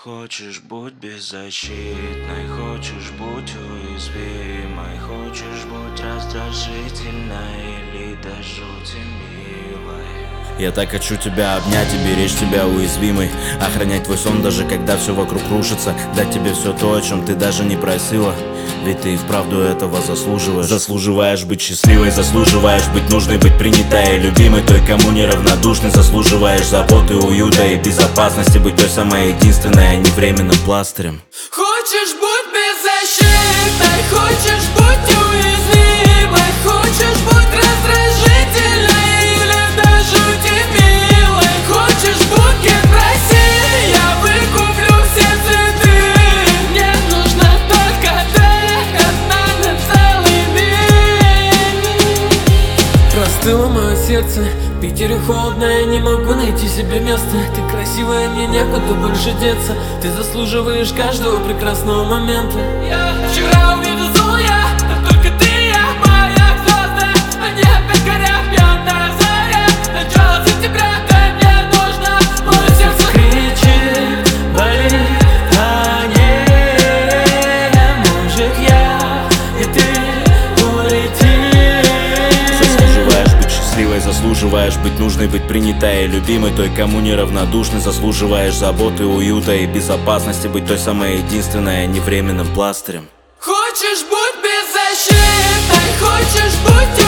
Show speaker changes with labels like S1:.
S1: Хочешь будь беззащитной, хочешь будь уязвимой, хочешь будь раздражительной или до жути милой.
S2: Я так хочу тебя обнять и беречь тебя уязвимой, охранять твой сон, даже когда все вокруг рушится, дать тебе все то, о чем ты даже не просила. Ведь ты и вправду этого заслуживаешь. Заслуживаешь быть счастливой, заслуживаешь быть нужной, быть принятой и любимой, той, кому неравнодушный. Заслуживаешь заботы, уюта и безопасности, быть той самой единственной, а не временным пластырем.
S3: Хочешь будь беззащитной, хочешь будь уязвимой, хочешь будь раздражительной или до жути милой. Хочешь букет в России, я выкуплю все цветы. Мне нужна только ты, одна на целый мир. Простыло мое сердце, в Питере холодно, я не могу найти себе места. Ты красивая, мне некуда больше деться. Ты заслуживаешь каждого прекрасного момента. Вчера увидел сон я, но только ты и я, моя звезда. Они опять горят, пьяная заря. Начало сентября, ты мне нужна. Мое сердце кричит, болит, а не может я и ты улетим.
S2: Заслуживаешь быть счастливой, заслуживаешь быть нужной, быть принятой и любимой, той, кому неравнодушный. Заслуживаешь заботы, уюта и безопасности, быть той самой единственной, а не временным пластырем.
S3: Хочешь будь беззащитной, хочешь будь